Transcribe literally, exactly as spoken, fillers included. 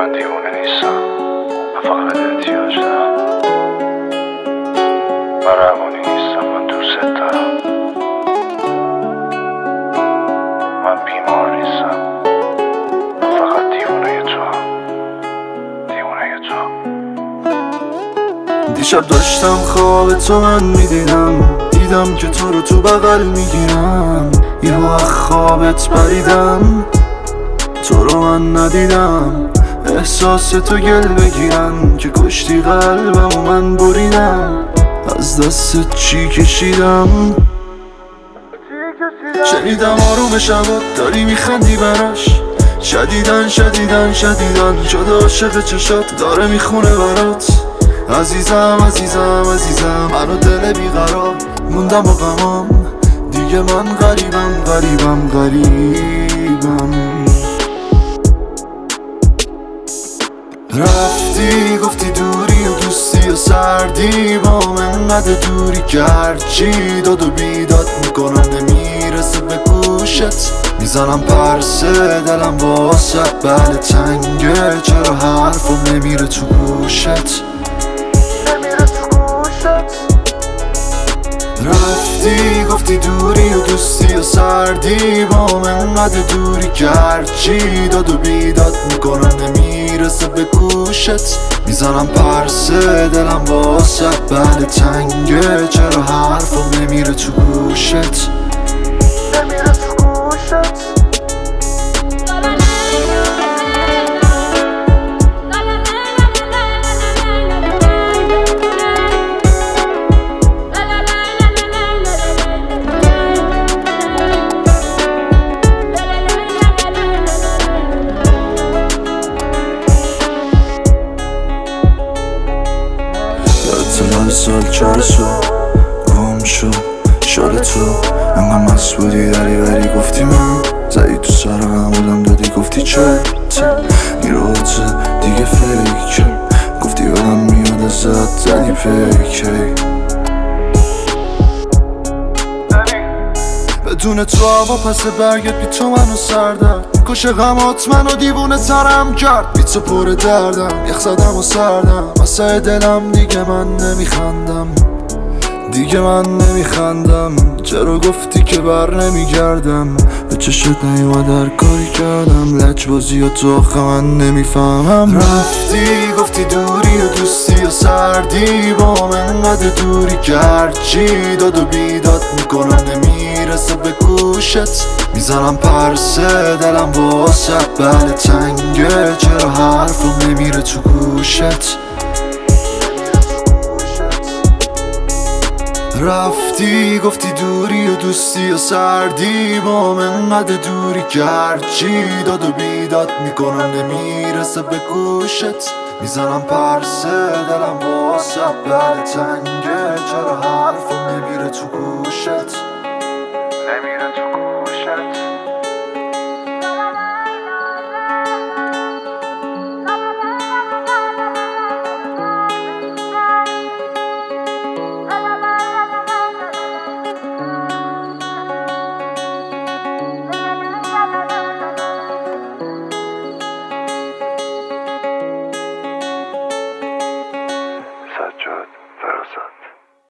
من دیوونه نیستم، من فقط احتیاج دارم. من روانی نیستم، من دوست دارم. من بیمار نیستم، من فقط دیوونه تو هم. دیوونه تو. دیشب داشتم خواب تو من میدیدم، دیدم که تو رو تو بغل میگیرم. یهو از خوابت پریدم، تو رو من ندیدم. احساس تو گل بگیرن که کشتی قلبم و من بریدم. از دست چی کشیدم، شنیدم آروم شبات داری میخندی براش. شدیدن شدیدن شدیدن شده عاشق چشات، داره میخونه برات. عزیزم عزیزم عزیزم منو دل بیقرار موندم و غمام. دیگه من غریبم غریبم غریبم. رفتی گفتی دوری و دوستی و سردی، با من انقدر دوری که هرچی داد و بیداد میکنم نمیرسه به گوشت. میزنم پرسه دلم واسه بله تنگه، چرا حرفم نمیره تو گوشت. رفتی گفتی دوری و دوستی و سردی، با من انقدر دوری که هرچی داد و بیداد میکنم نمیرسه به گوشت. میزنم پرسه دلم واسه بله تنگه، چرا حرفم نمیره تو گوشت. نمیره تو گوشت. من سال چهار سو گم شو شال تو، انقدر مست بودی دری بری گفتی من زدی تو سر همولم دادی گفتی چه میروزه دیگه فیکه، گفتی بدم میاد ازت زدی پیکی. بدون تو هوا پس برگت بی تو منو سردم میکشه غمات منو دیوونه ترم کرد. بی تو پر دردم یخ زدم و سردم واسه دلم دیگه من نمیخندم. دیگه من نمیخندم چرا گفتی که بر نمیگردم. به چشت نیومد هر کاری کردم، لجبازی و تو آخه من نمیفهمم. رفتی گفتی دوری و دوستی و سردی، با من انقدر دوری که هرچی داد و بیداد میکنم نمیرسه به گوشت. میزنم پرسه دلم واسه بله تنگه، چرا حرفم نمیره تو گوشت. رفتی گفتی دوری و دوستی و سردی، با من انقدر دوری که هرچی داد و بیداد میکنم نمیرسه به گوشت. میزنم پرسه دلم واسه بله تنگه، چرا حرفم نمیره تو گوشت.